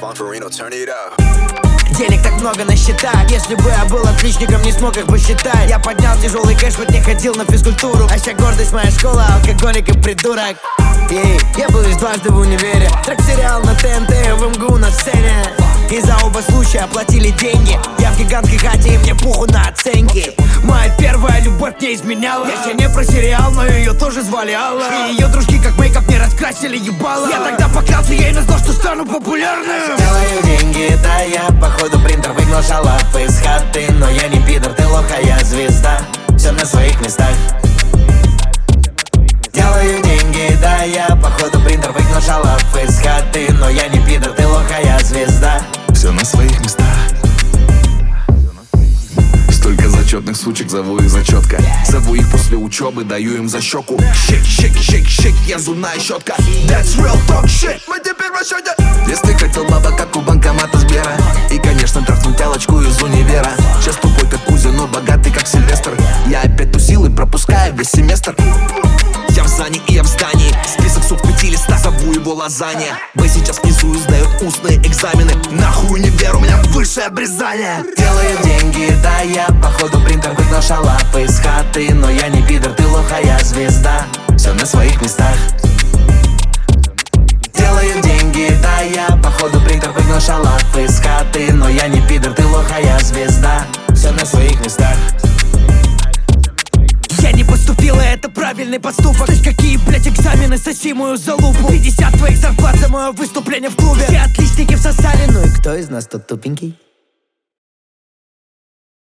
Денег так много на счетах. Если бы я был отличником, не смог их посчитать. Я поднял тяжелый кэш, хоть не ходил на физкультуру. А вся гордость моя школа, алкоголик и придурок. Я был лишь дважды в универе. Трек-сериал на ТНТ, в МГУ на сцене. И за оба случая оплатили деньги. Я в гигантской хате, и мне поху на оценки. Моя первая любовь не изменяла. Я тебе не про сериал, но ее тоже звали Алла. И ее дружки как мейкап не раскрасили ебало. Я тогда поклялся ей на зло, что стану популярным. Делаю деньги, да я походу принтер выгнал шалав из хаты. Но я не пидор, ты лох, а я звезда. Все на своих местах. Делаю деньги, да я походу принтер выгнал шалав из хаты. Но я не пидор, ты лох, а я звезда. Все на своих местах. Столько зачетных сучек, зову их зачетка. Зову их после учебы, даю им за щеку. Шейк, шейк, шейк, шейк, я зубная щетка. That's real talk shit, мы теперь в расчете. Если хотел баба, как у банкомата Сбера. И, конечно, трахнуть тялочку из универа. Сейчас тупой, как Кузя, но богатый, как Сильвестр. Я опять тусил и пропускаю весь семестр. Я в зане и я в здании. Список суд 5 листа, зову его лазанья. Вы сейчас внизу и сдают устные экзамены. Нахуй не веру, у меня высшее обрезание. Делаю деньги, да я походу принтер выгнал шалав из хаты. Но я не пидор, ты лох, а я звезда. Все на своих местах. Делаю деньги, да я походу принтер выгнал шалав из хаты. Но я не пидор, ты лох, а я звезда. Все на своих местах. Я не поступила, это правильный поступок. То есть какие, блять, экзамены, соси мою залупу. 50 твоих зарплат за мое выступление в клубе. Все отличники всосали, ну и кто из нас тут тупенький?